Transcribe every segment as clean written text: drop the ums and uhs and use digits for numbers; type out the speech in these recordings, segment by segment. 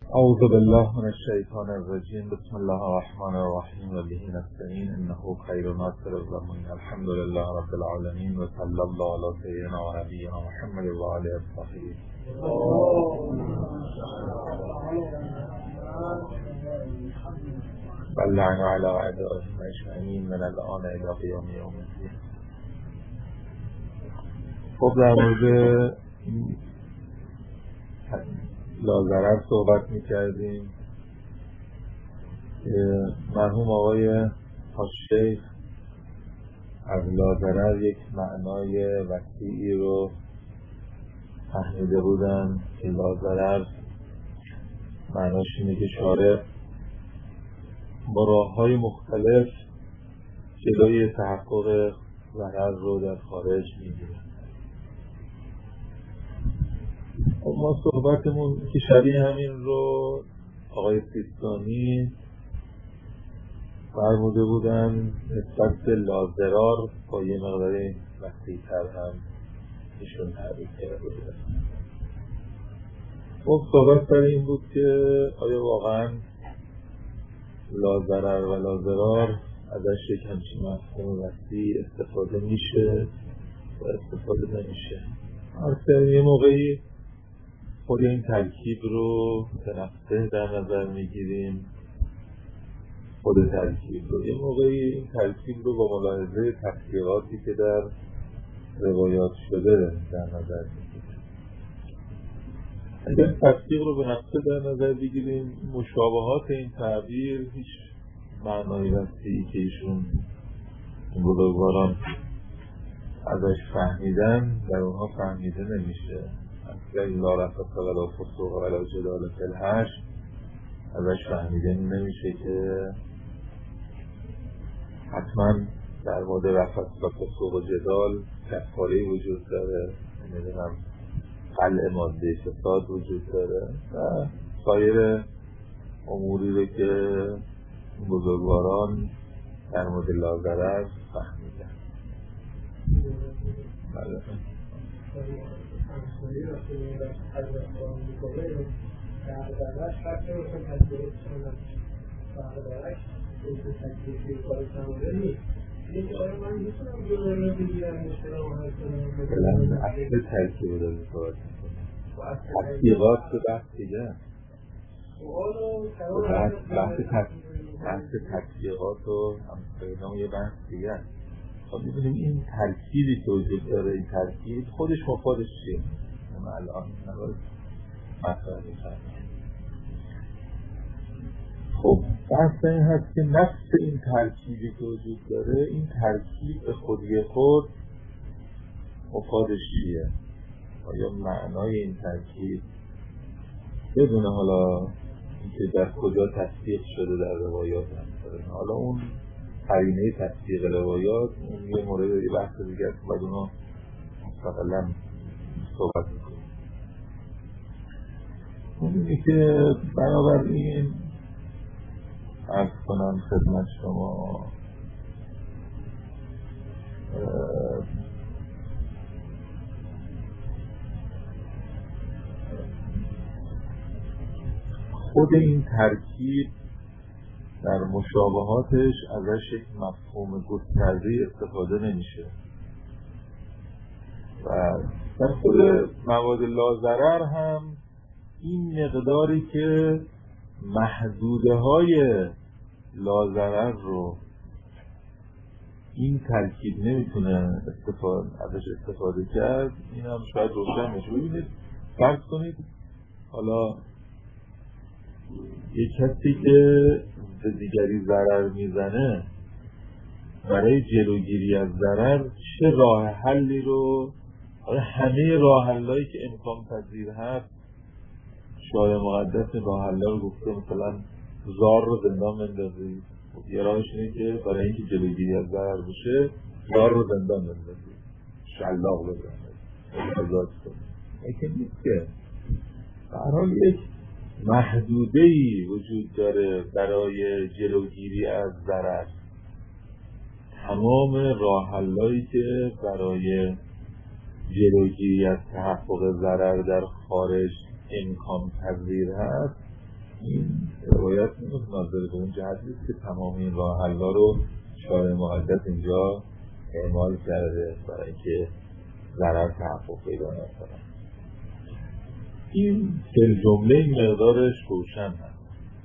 اعوذ بالله من الشیطان الرجیم. بسم الله الرحمن الرحیم و به نستعین انه خیر ناصر الظالمین. الحمد لله رب العالمین و صلی الله علی سیدنا و نبینا محمد و آله الطاهرین. بلعنا علی اعدائهم اجمعین من الان الی قیام یوم الدین. خب در مورد لاضرر صحبت می‌کردیم که مرحوم آقای حاج‌شیخ از لاضرر یک معنای وسیعی رو فهمیده بودن که لاضرر معناش اینه که شارع با راه‌های مختلف جلوی تحقق ضرر رو در خارج می‌گیره. ما صحبتمون که شبیه همین رو آقای سیستانی فرموده بودن نسبت به لاضرار با یه مقدار وسیع‌تر هم ایشون تعریف کرده بودن. خب صحبت سر این بود که آیا واقعا لاضرر و لاضرار ازش یک همچین مفهوم وسیع استفاده میشه و استفاده نمیشه. اصلا یه موقعی خود این ترکیب رو تنفسه در نظر میگیریم، خود ترکیب رو یه موقعی این ترکیب رو با ملاحظه تفسیراتی که در روایات شده در نظر میگیریم. اگر تفسیر رو به نفسه در نظر بگیریم، مشابهات این تعبیر هیچ معنای وسیعی که ایشون بزرگواران ازش فهمیدن در اونها فهمیده نمیشه. لا رفث ولا فسوق ولا جدال فی الحشر ازش فهمیده نمیشه که حتما در مورد رفث و فسوق و جدال کفاره وجود داره، نمیدونم قلع ماده فساد وجود داره و سایر اموری رو که بزرگواران در مورد لاضرر فهمیدن. بله. همسایی را که این را حضرت قرآن میکنه در درش فرقه رو که تجربه شدن فرقه این تجربه کار سماره نیست. این آیا من میتونم دولار رو بگیرم اشترام و هر کنم بلند اصل ترکیب رو داریم صحبت میکنم. تطبیقات به بحث دیگه بحث تطبیقات و همساینا یه بحث دیگه. خب می‌بینیم این ترکیبی که وجود داره، این ترکیب خودش مفادش چیه؟ ما الان نباید مطرح می‌کنیم. خب بحث این هست که نفس این ترکیبی که وجود داره، این ترکیب به خودی خود مفادش چیه؟ آیا معنای این ترکیب بدون حالا اینکه در کجا تصدیق شده در روایات هم، حالا اون قرینه تصدیق روایات اون یه مورد یه بحث دیگه است، باید اونا مستقلا صحبت میکنیم. اونی که بنابراین عرض کنم خدمت شما خود این ترکیب در مشابهاتش ازش یک مفهوم گسترده استفاده نمیشه و در خود مواد لاضرر هم این مقداری که محدوده های لاضرر رو این ترکیب نمیتونه ازش استفاده کرد، این هم شاید روشن بشه. ببینید فرض کنید حالا یک کسی که به دیگری ضرر میزنه برای جلوگیری از ضرر چه راه حلی رو، همه راه حلایی که امکان پذیر هست شارع مقدس راه حلا رو گفته، مثلا زار رو زندان بندازید. یه راهش اینه که برای اینکه جلوگیری از ضرر بشه زار رو زندان بندازید، شلاق بزنید، آزاد کنید. لیکن نیست که به هر حال یک محدوده‌ای وجود داره برای جلوگیری از ضرر. تمام راه حلایی که برای جلوگیری از تحقق ضرر در خارج امکان پذیر هست این روایت ناظر به اون جهت نیست که تمام این راه حل‌ها رو شارع مقدس اینجا اعمال کرده برای اینکه ضرر تحقق پیدا نکنه. این جمله مقدارش روشن هست.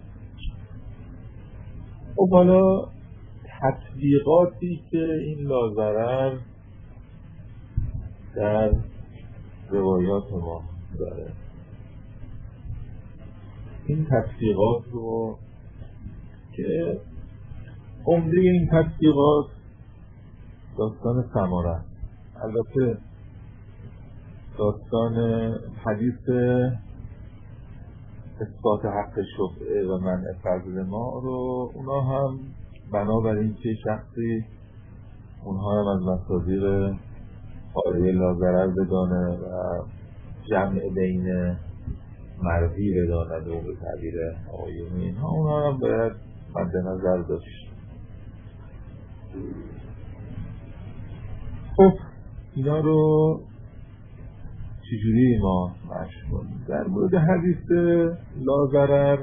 خب حالا تطبیقاتی که این لاضرر در روایات ما داره، این تطبیقات رو که عمده این تطبیقات داستان ثماره، البته داستان حدیث اثبات حق شفعه و منع فضل ما رو اونا هم بنابراین که شخصی اونها هم از مصادیق قاعده لاضرر بدانه و جمع بین مروی بداند و به تعبیر آقایونی اینها اونها هم باید مد نظر داشت. خب اینا رو چجوری ما مشق کنیم؟ در مورد حدیث لاضرر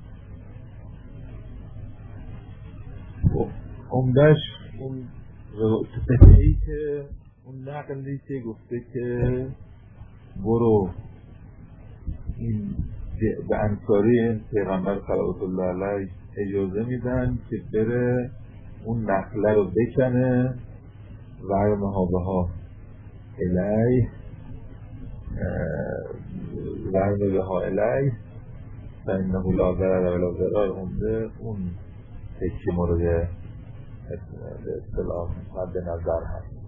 خب عمدش اون صفحه‌ای که اون نقلی که گفته که برو این به انصاری پیغمبر صلوات الله علیه اجازه میدن که بره اون نخله رو بکنه ورمها بها الیه ورم بها الیه فانه لا ضرر ولا ضرار. عمده اون تکی مورد به اصطلاح مد نظر هست.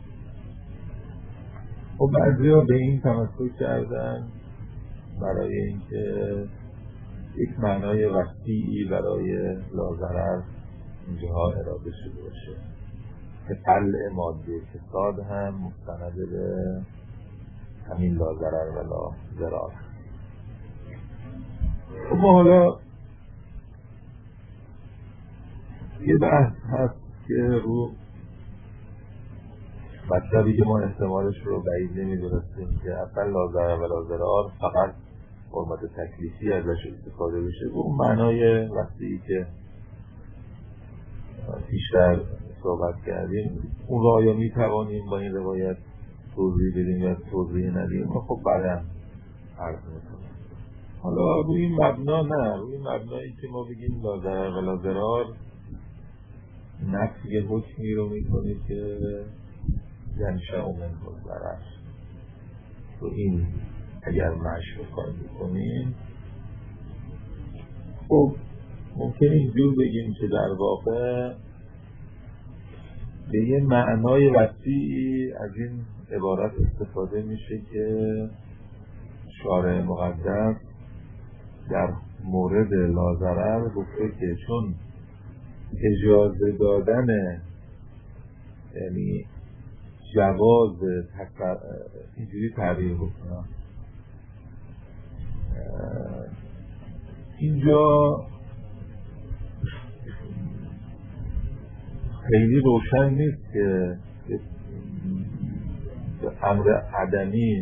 و بعضی ها به این تمسک کردن برای اینکه یک معنای وسیعی برای لاضرر اینجاها اراده شده باشه که طلع ماده فساد هم مستند به همین لاضرر و لا ضرار. ما حالا یه بحث هست که رو مطلبی که ما احتمالش رو بعید نمی‌دونستیم که اصلا لاضرر و لا ضرار فقط حرمت تکلیفی ازش استفاده بشه و اون معنای وسیعی که بیشتر صحبت کردیم اون را یا میتوانیم با این روایت توضیح بدیم یا توضیح ندیم و خب بعداً عرض میکنیم. حالا روی این مبنا نه، روی این مبنایی که ما بگیم لاضرر و لا ضرار نفی حکمی رو میکنه که ینشأ منه الضرر. تو این اگر مشروع کار میکنیم خب ممکن اینجور بگیم که در واقع به یه معنای وسیعی از این عبارت استفاده میشه که شارع مقدس در مورد لاضرر گفته که چون اجازه دادن یعنی جواز اینجوری تعبیر بکنم اینجا خیلی روشن نیست که امر عدمی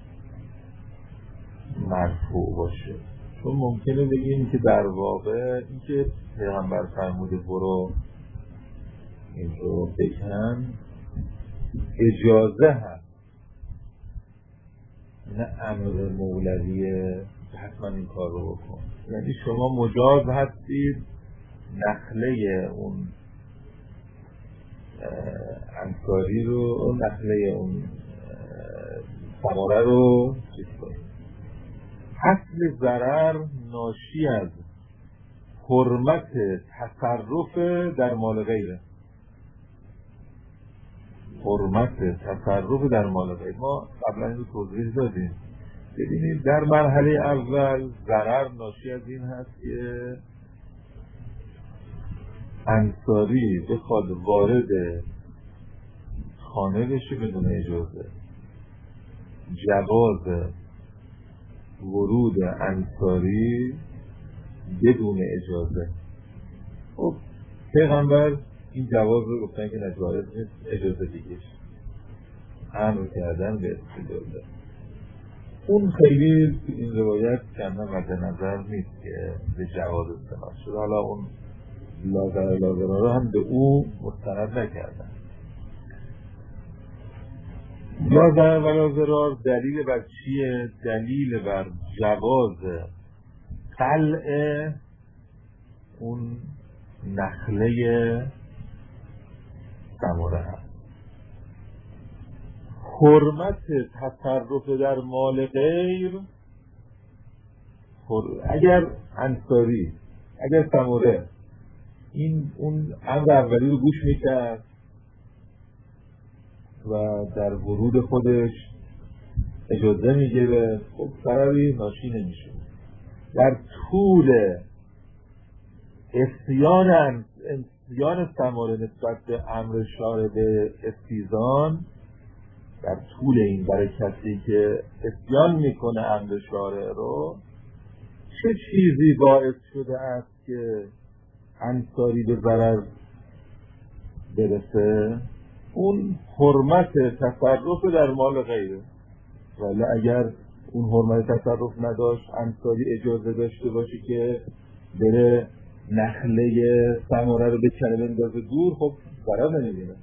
مرفوع باشه، چون ممکنه بگیم که در واقع اینکه پیغمبر فرموده برو این رو بکن اجازه هست نه امر مولویه حتما این کار رو بکن. یعنی شما مجاز هستید نخله اون انصاری رو اون نخله اون ثمره رو چیز کنید. اصل ضرر ناشی از حرمت تصرف در مال غیره. حرمت تصرف در مال غیر ما قبلا این رو توضیح دادیم. ببینید در مرحله اول ضرر ناشی از این هست که انصاری بخواد وارد خانه بشه بدون اجازه. جواز ورود انصاری بدون اجازه. خب پیغمبر این جواز رو گفتن که نجایز نیست، اجازه دیگه امر کردن به اجازه. اون خیلی این روایت کمه مد نظر نیست که به جواز استناد شده. حالا اون لازره رو هم به او مستند نکردن. لازره و لازرار دلیل بر چیه؟ دلیل بر جواز قلع اون نخله ثمره هست. حرمت تصرف در مال غیر، اگر انصاری، اگر ثمره این اون امر اولی رو گوش میکرد و در ورود خودش اجازه میگیره، خب ضرری ناشی نمیشه. در طول اسیان ثمره نسبت به امر شارع به استیزان، در طول این برای کسی که اسیان میکنه امر شارع رو، چه چیزی باعث شده است که انصاری به ضرر برسه؟ اون حرمت تصرف در مال غیره. ولی اگر اون حرمت تصرف نداشت، انصاری اجازه داشته باشه که بره نخله ثمره رو بکنه بندازه دور، خب ضرر نمیبینه.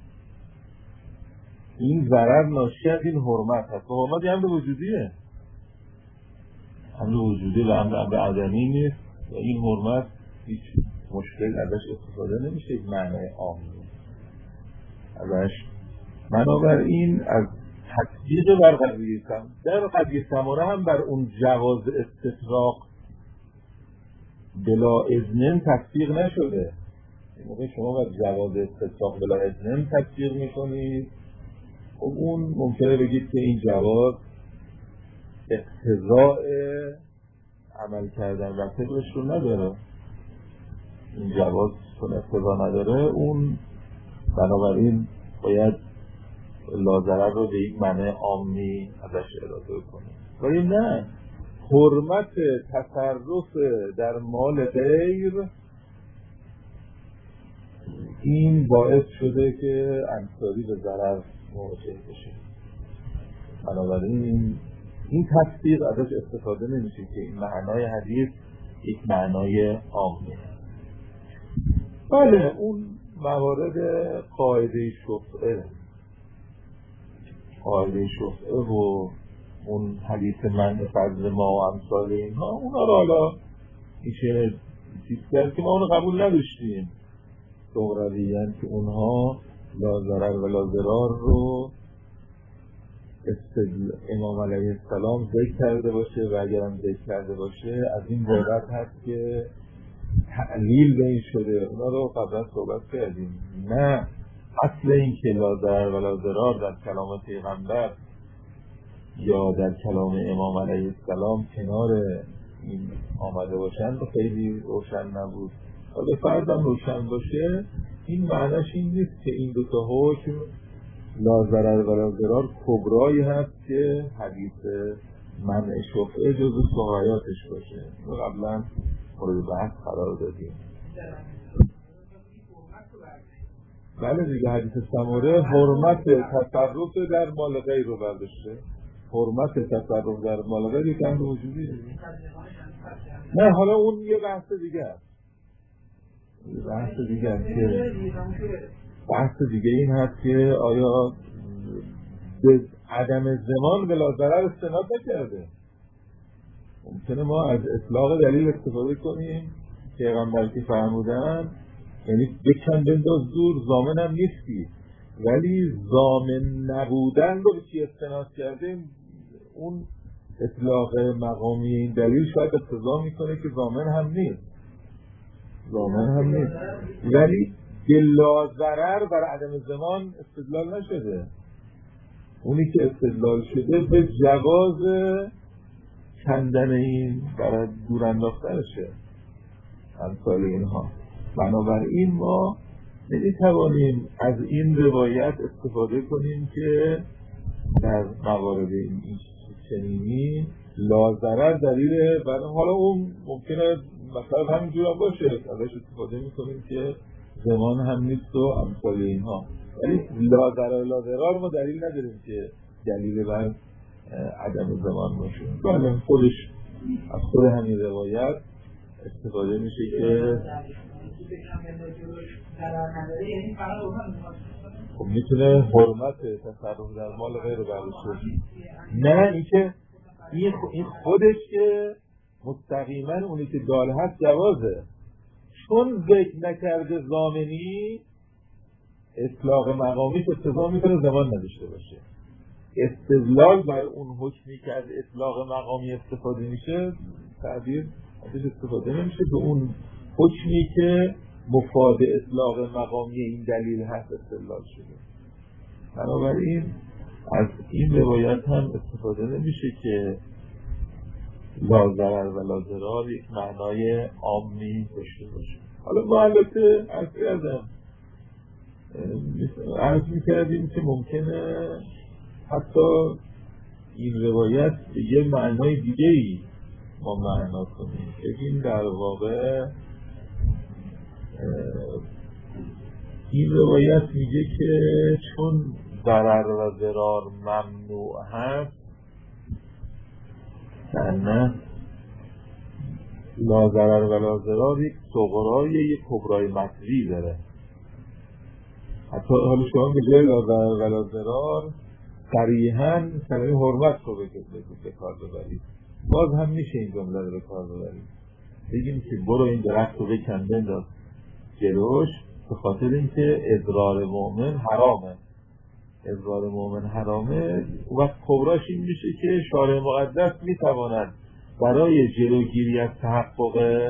این ضرر ناشی از این حرمت هست. حرمت یه امر وجودیه، امر وجودی و امر عدمی نیست و این حرمت هیچ مشکل ازش استفاده نمیشه، یک معنای عامی ازش. بنابراین از تطبیق بر قضیه در قضیه ثمره هم بر اون جواز استطراق بلا اذن تطبیق نشده. این موقع شما بر جواز استطراق بلا اذن تطبیق میکنید، خب اون ممکنه بگید که این جواز اقتضاء عمل کردن و طبقش رو نداره. این جواز چون اقتضا نداره، اون بنابراین باید لازره رو به یک معنی عامی ازش اراده کنیم. ولی نه، حرمت تصرف در مال غیر این باعث شده که انصاری به ضرر مواجه بشه. بنابراین این تفسیر ازش استفاده نمیشه که این معنای حدیث یک معنای عامیه. بله، اون موارد قاعده شفعه و اون حدیث من فضل ما و امثال اینها، اونا رو حالا میشه چیز کرد که ما اونو قبول نداشتیم دغرویاً که اونها لا ضرر و لا ضرار رو امام علیه السلام ذکر کرده باشه و اگرم ذکر کرده باشه از این بابت هست که تعلیل به این شده. اونا رو قبلا صحبت کردیم. نه، اصل این که لا ضرر و لا ضرار در کلام پیغمبر یا در کلام امام علیه السلام کنار این آمده باشن خیلی روشن نبود. و به فرضم روشن باشه، این معنیش این نیست که این دوتا حکم لا ضرر و لا ضرار کبرایی هست که حدیث منع شفعه جزو صحایاتش باشه. اینو قبلا مورد بحث قرار دادیم. بله دیگه، حدیث ثمره حرمت تصرف در مال غیر رو برداشته. حرمت تصرف در مال غیر یک امر وجودی دیگه. نه، حالا اون یه بحث دیگه است. بحث دیگه این هست که آیا به عدم زمان بلا ضرر استناد نکرده. ممکنه ما از اطلاق دلیل استفاده کنیم پیغمبر که فرمودن یعنی بکن بنداز دور، ضامن هم نیستی، ولی ضامن نبودن رو به چی استناد کردیم؟ اون اطلاق مقامی این دلیل شاید اقتضا میکنه که ضامن هم نیست، ولی بلا ضرر بر عدم زمان استدلال نشده. اونی که استدلال شده به جواز کندن این برای دور انداختنشه امثال اینها. بنابراین ما نمیتوانیم از این روایت استفاده کنیم که در موارد این چنینی لا ضرر دلیل برای، حالا اون ممکنه مثلا همینجور هم باشه ازش استفاده میکنیم که زمان هم نیست و امثال اینها، ولی لا ضرر لا ضرار ما دلیل نداریم که دلیل بر عدم زمان باشه. بله خودش از خود همین روایت استفاده میشه که خب میتونه حرمت تصرف در مال غیر برشه. نه اینکه این خودش که مستقیما اونی که دال هست جوازه، چون ذکر نکرده ضامنی اطلاق مقامی اقتضا میکنه زمان نداشته باشه. استدلال بر اون حکمی که از اطلاق مقامی استفاده میشه تعبیر ازش استفاده نمیشه، به اون حکمی که مفاد اطلاق مقامی این دلیل هست استدلال شده. بنابراین از این روایت هم استفاده نمیشه که لا ضرر و لا ضرار یک معنای عامی داشته باشه. حالا ما البته عرض میکردیم که ممکنه حتی این روایت به یه معنای دیگه ای ما معنا کنیم. بگیم در واقع این روایت میگه که چون ضرر و ضرار ممنوع هست، نه لا ضرر و لا ضرار یک صغرای یک کبرای مطلی داره. حتی حالا شما به جای لا ضرر و لا ضرار صریحاً کلمه حرمت رو به کار ببرید، باز هم میشه این جمله رو به کار ببرید. بگیم که برو این درخت رو بکن بنداز جلوش، به خاطر اینکه اضرار مؤمن حرامه. اضرار مؤمن حرامه. وقت کبراش این میشه که شارع مقدس میتواند برای جلوگیری از تحقق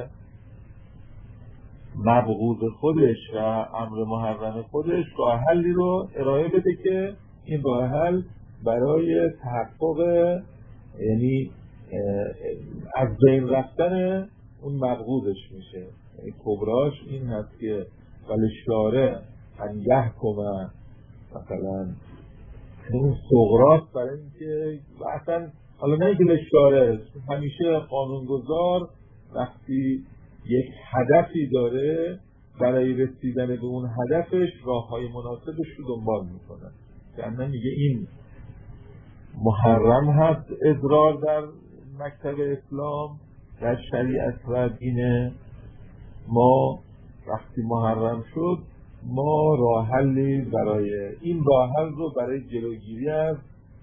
مبغوض خودش و امر محرم خودش راه حلی رو ارائه بده که این راه حل برای تحقق، یعنی از بین رفتن اون مبغوضش میشه. یعنی کبراش این هست که ولی شارع انگه کمه مثلا اون صغراست برای اینکه اصلا حالا نه اینکه شارع همیشه قانونگذار وقتی یک هدفی داره برای رسیدن به اون هدفش راههای مناسبش رو دنبال میکنه. یعنی میگه این محرم هست اضرار در مکتب اسلام در شریعت و دین ما، وقتی محرم شد ما راه حلی برای این راه حل رو برای جلوگیری از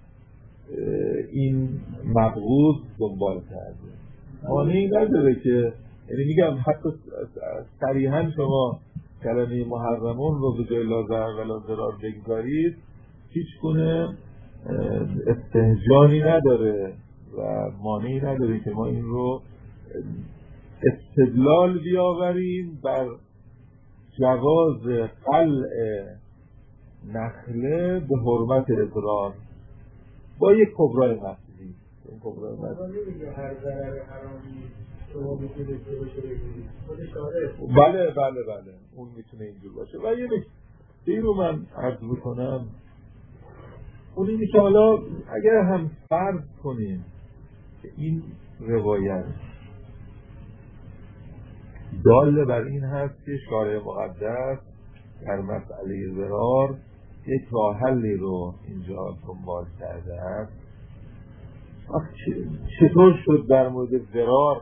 این مبغوض دنبال کردیم. مانعی نداره که، یعنی میگم حتی صریحاً شما کلمه محرمون رو به جای لا ضرر و لا ضرار بگذارید هیچ گونه استهجانی نداره و مانعی نداره که ما این رو استدلال بیاوریم بر جواز قلع نخله به حرمت اضرار با یک کبرای مطلوبی. این کبرای مطلوبی هر ضرر حرامی شما میتونید باشه بگیرید. بله اون میتونه اینجور باشه. و یه نکته رو من عرض بکنم، اون اینه که حالا اگر هم فرض کنیم که این روایت دال بر این هست که شارع مقدس در مسئله ضرار یک راه حلی رو اینجا دنبال کرده است، چطور شد در مورد ضرار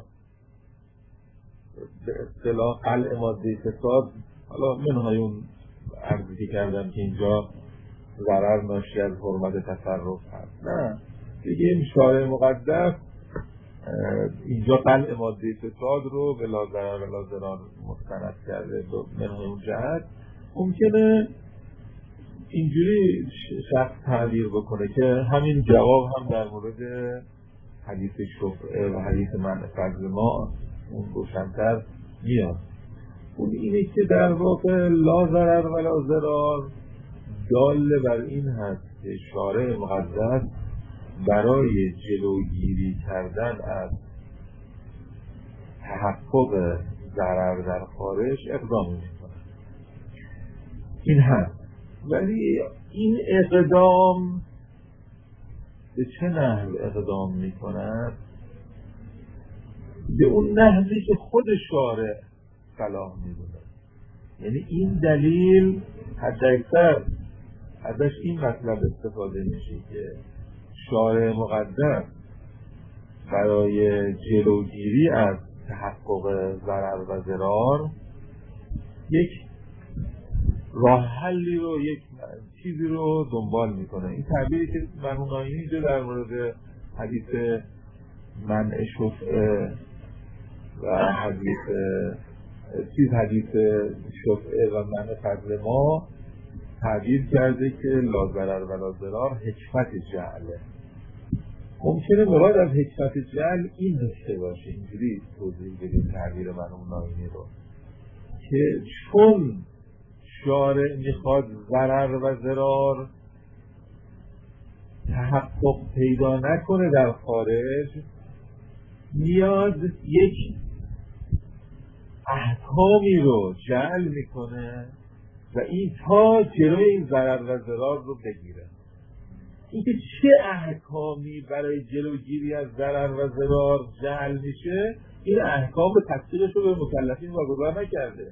به اصطلاح قلع ماده فساد، حالا منهای اون عرضی که کردم که اینجا ضرر ناشی از حرمت تصرف هست، نه بگیم شارع مقدس اینجا قلع ماده فساد رو به لا ضرر و لا ضرار مستند کرده. منهای اون جهت ممکنه اینجوری شخص تعبیر بکنه که همین جواب هم در مورد حدیث شفعه و حدیث منع فرض ما اون روشن‌تر میاد. اون اینه که در واقع لا ضرر و لا ضرار دال بر این هست که شارع مقدس برای جلوگیری کردن از تحقق ضرر در خارج اقدام میکنه. این هست، ولی این اقدام به چه نحو اقدام میکند؟ به اون نحوی که خود شارع صلاح میدونه. یعنی این دلیل حداکثر ازش این مطلب استفاده میشه که شارع مقدس برای جلوگیری از تحقق ضرر و ضرار یک راه حلی رو، یک چیزی رو دنبال میکنه. این تعبیری که مرحوم ناینی اینجا در مورد حدیث منع شفعه و حدیث شفعه و منع فضل ما تعبیر کرده که لا ضرر و لا ضرار حکمت جعله. ممکنه مراد از حکمت جعل این داشته باشه، اینجوری توضیح بدیم تعبیر مرحوم ناینی رو، که چون شارع میخواد ضرر و ضرار تحقق پیدا نکنه در خارج، میاد یک احکامی رو جعل میکنه و این تا جلوی این ضرر و ضرار رو بگیره. اینکه چه احکامی برای جلوگیری از ضرر و ضرار جعل میشه، این احکام به تطبیقش رو به مکلفین واگذار نکرده.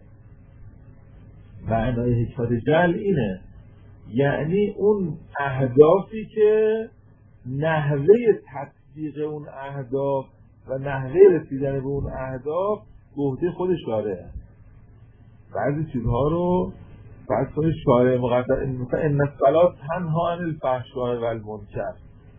معنای حکمت جعل اینه، یعنی اون اهدافی که نحوه تطبیق اون اهداف و نحوه رسیدن به اون اهداف به عهده خود شارعه. بعضی چیزها رو فرض کنید شارع مقدس مثلا ان الصلاة تنها عن الفحشاء و المنکر،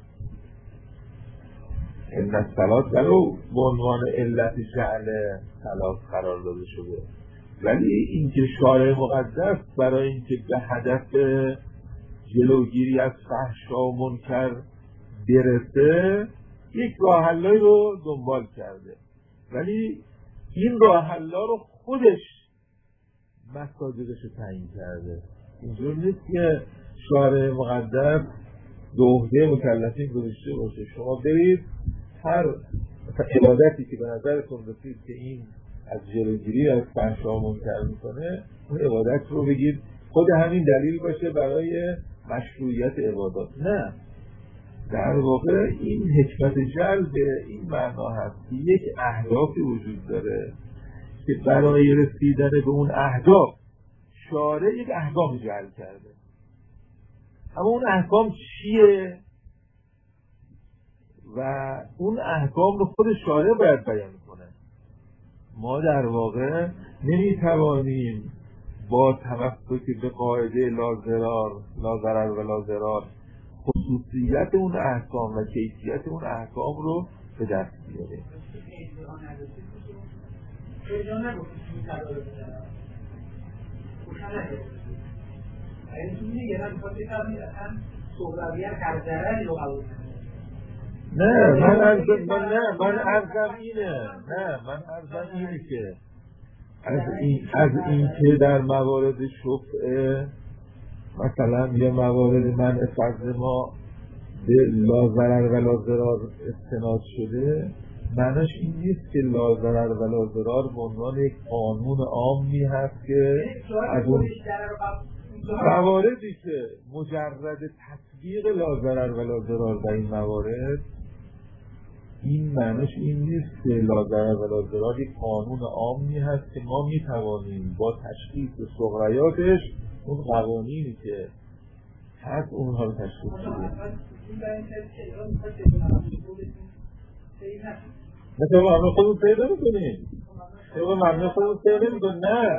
ان الصلاة ولو به عنوان علت جعل صلاة قرار داده شده، ولی اینکه شارع مقدس برای اینکه به هدف جلوگیری از فحشا و منکر برسه یک راه حل‌ای رو دنبال کرده، ولی این راه حل‌ها رو خودش مصادیقش رو تعیین کرده. اینجور نیست که شارع مقدس به عهده مکلفین گذاشته باشه شما برید هر عبادتی که به نظرتون رسید که این از جلوگیری از فحشا و منکر میکنه، اون عبادت رو بگید خود همین دلیل باشه برای مشروعیت عبادات. نه، در واقع این حکمت جعل به این معنا هست که یک اهدافی وجود داره که برای رسیدن به اون اهداف شارع یک احکام جعل کرده، اما اون احکام چیه و اون احکام رو خود شارع باید بیان کنه. ما در واقع نمیتوانیم با تمسک به قاعده لا ضرر و لا ضرار خصوصیت اون احکام و کیفیت اون احکام رو به دست بیاریم. نه من عرضم اینه که از این که در موارد شفعه مثلا یا موارد منع فضل ما به لا ضرر و لا ضرار استناد شده، معناش این نیست که لا ضرر و لا ضرار به عنوان یک قانون عامی هست که از اون مواردی که مجرد تطبیق لا ضرر و لا ضرار در این موارد، این معناش این نیست که لا ضرر و لا ضرار یک قانون عامی هست که ما میتوانیم با تشخیص صغریاتش اون قوانینی که هست اونها رو تشخیص بدیم. مثلا معنی خودمون پیدا نمی‌کنیم. معنی خودمون پیدا نمی‌کنیم.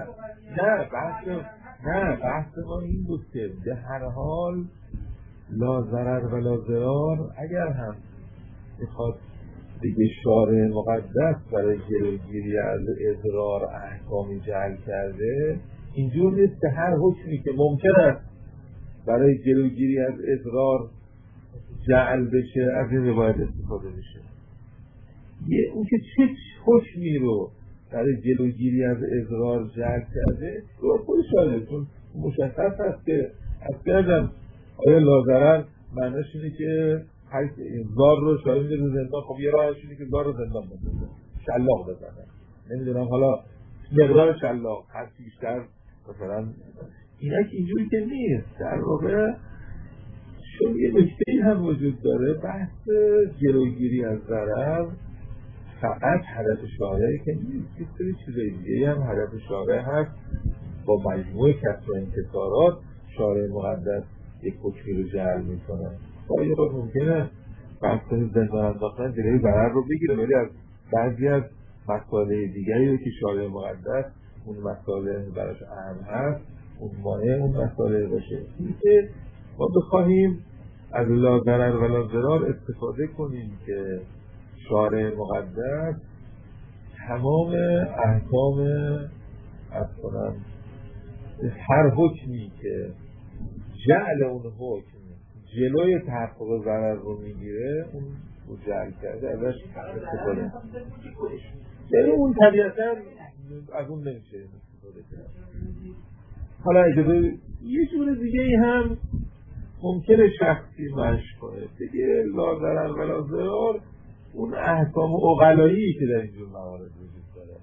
نه بحث ما این بود که به هر حال لا ضرر و لا ضرار اگر هم میخواد دیگه شارع مقدس برای جلوگیری از اضرار احکامی جعل کرده، اینجور نیست که هر حکمی که ممکن است برای جلوگیری از اضرار جعل بشه از این روایت استفاده بشه. اون که چه حکمی رو برای جلوگیری از اضرار جعل کرده تو خود شارع، چون مشخص هست که از کردم آیا لا ضرر معنیش اینه که زار رو شارع میده رو زندان، خب یه راهش اینه که زار رو زندان بزنه، شلاق بزنه، نمیدونم حالا مقدار شلاق هرچی بیشتر مثلا، اینا که اینجوری که نیست. در واقع چون یه نکته‌ای هم وجود داره، بحث جلوگیری از ضرر فقط هدف شارعه که نیست، یه سری چیزای دیگه هم هدف شارع هست. با مجموع کسر و انکسارات شارع مقدس یک حکمی رو جعل میکنه. یه وقت ممکنه بحث زندان انداختن جلوی ضرر رو بگیره، ولی از بعضی از مسائل دیگری رو که شارع مقدس اون مسائل براش اهم هست اون مانع اون مسائل باشه. این که ما بخواهیم از لا ضرر ولا ضرار استفاده کنیم که شارع مقدس تمام احکام از کنم هر حکمی که جعل اون حکم جلوی تحقق ضرر رو میگیره اون رو جعل کرده ازش استفاده. یعنی اون طبیعتا از اون نمیشه استفاده کرد. حالا اجازه یه جور دیگه ای هم ممکنه شخصی مشک کنه دیگه لا ضرر ولا ضرار اون احکام عقلایی که در اینجور موارد وجود داره،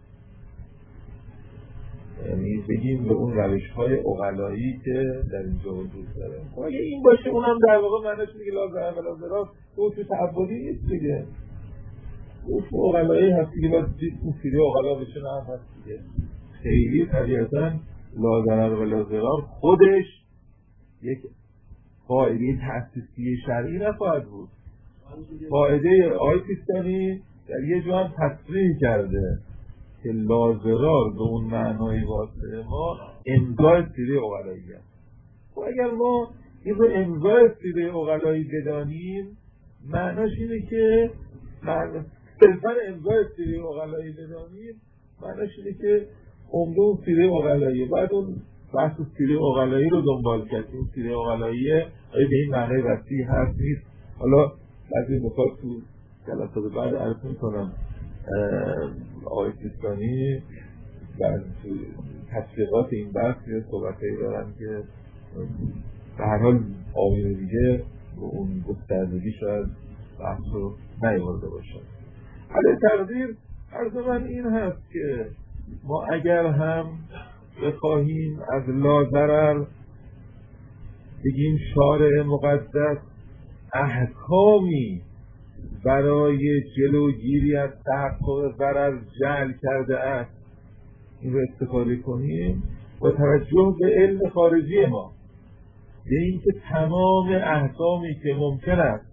یعنی بگیم به اون روش‌های عقلایی که در اینجا وجود داره. اگه این باشه اونم در واقع معنیش میگه لا ضرر ولا ضرار حکم تعبدی نیست دیگه، حکم عقلایی هست دیگه، باید اون سیره عقلا بشه نه هست دیگه. خیلی طبیعتا لا ضرر ولا ضرار خودش یک قاعده تأسیسی شرعی نخواهد بود. قاعده آقای سیستانی در یه جا هم تصریح کرده که لا ضرار به اون معنای واسه ما امضای سیره عقلایی هست. و اگر ما این رو امضای سیره عقلایی بدانیم معناش اینه که صرفا امضای سیره عقلایی بدانیم معناش اینه که عمده اون سیره عقلایی بعد اون بحث سیره عقلایی رو دنبال کرد. اون سیره عقلایی آیا به این معنای وسیع هست نیست. حالا بعضی مکات تو جلسات بعد عرض میکنم آقای سیستانی بعد تشریقات این بحث یه صحبتهایی دارن که به هر حال آقایون دیگه اون گستردگی شاید بحث رو نیورده باشن. حالا تقدیر عرض من این هست که ما اگر هم بخواهیم از لا ضرر بگیم شارع مقدس احکامی برای جلوگیری از تحقق ضرر جعل کرده است این رو استفاده کنیم با توجه به علم خارجی ما به اینکه تمام احکامی که ممکن است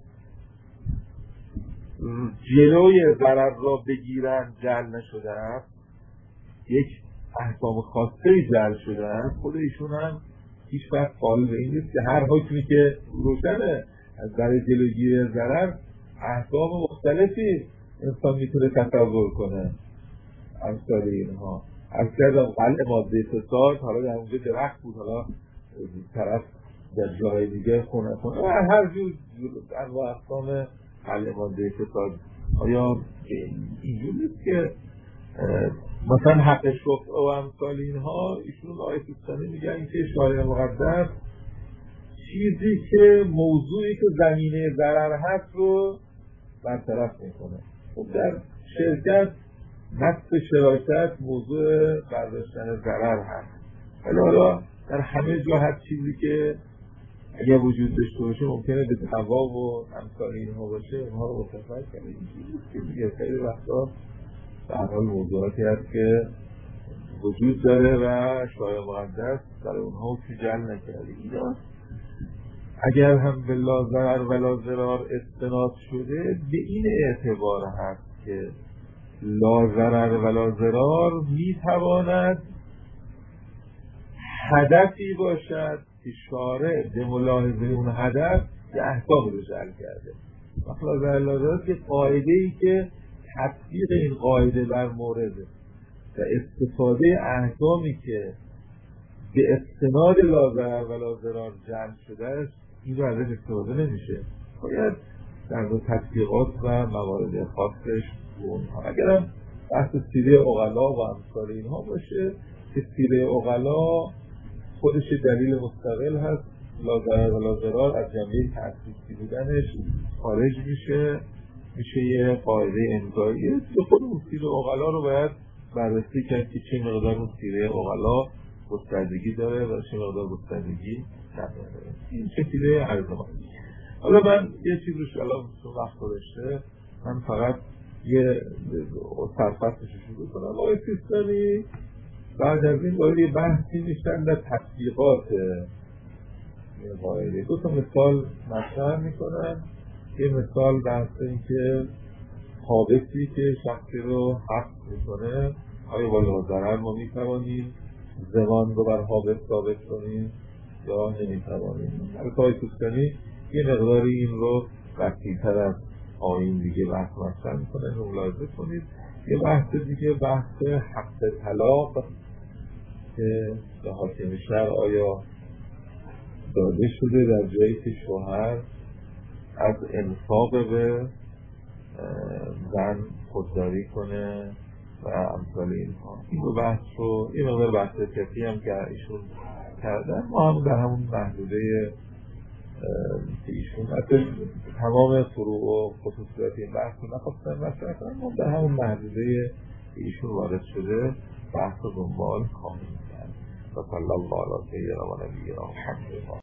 جلوی ضرر را بگیرند جعل نشده است، یک احکام خاصه جعل شده است. خود ایشون هم هیچ وقت قائل به این نیست که هر حکمی که روشنه از برای جلوگیری ضرر احکام مختلفی انسان میتونه تصور کنه. امثال اینها از کردم قلع ماده فساد، حالا در اونجا درخت بود، حالا طرف در جای دیگه خونه هر جور انواع احکام قلع ماده فساد. آیا اینجور نیست که مثلا حق شفع و امثال اینها ایشون آیه سیستانی میگن که شارع مقدس چیزی که موضوعی که زمینه ضرر هست رو برطرف میکنه. خب در شرکت نصف شراکت موضوع برداشتن ضرر هست، ولی حالا در همه جا هر چیزی که اگر وجود داشته باشه ممکنه به هوا و امثال اینها باشه اونها رو متفاوت کنه. این چیزی که خیلی وقتا در حال موضوعاتی هست که وجود داره و شارع مقدس برای اونها حکم جعل نکرده. اینا اگر هم به لا ضرر ولا ضرار استناد شده به این اعتبار هست که لا ضرر ولا ضرار میتواند هدفی باشد که شارع به ملاحظه اون هدف یه احکام رو جعل کرده. لا ضرر ولا ضرار که قاعده ای که تطبیق این قاعده بر مورده و استفاده احکامی که به استناد لا ضرر ولا ضرار جعل شده است این رو ازش استفاده نمیشه، باید در تطبیقات و موارد خاصش اونها. اگرم بحث سیره عقلا و امثال اینها باشه که سیره عقلا خودش دلیل مستقل هست، لا ضرر ولا ضرار از جنبه تأسیسی بودنش خارج میشه یه قاعده امضایی. خود اون سیره عقلا رو باید بررسی کرد که چه مقدار اون سیره عقلا گستردگی داره و چه مقدار گستردگی نداره. این شکلیه عرضمان. حالا من یه چیز رو شلام وقت داشته من فقط یه سرفصلش شروع کنم. آقای سیستانی بعد از این باید یه بحثی میشن در تطبیقات یه قاعده دو تا مثال مطرح میکنن یه مثال بحث این که حادثی که شخصی رو حفظ میکنه آیا با ضرر ما میتوانیم زمان رو بر حادث ثابت کنیم یا نمیتوانیم. آقای توسکنی یه مقداری این رو وسیع‌تر از آیین دیگه بحث مطرح میکنه، رو ملاحظه کنید. یه بحث دیگه بحث حق طلاق که به حاکم شرع آیا داده شده در جایی که شوهر از انفاق به زن خودداری کنه و امثال اینها. این دو بحث رو این مقدار بحث کفی هم که ایشون کردن، ما هم در همون محدوده که ایشون اصلا تمام فروع و خصوصیات این بحث رو نخواستن مطرح کنن، ما در همون محدوده که ایشون وارد شده بحث و دنبال کامل کرد. و صلی الله علیه و نبینا محمد.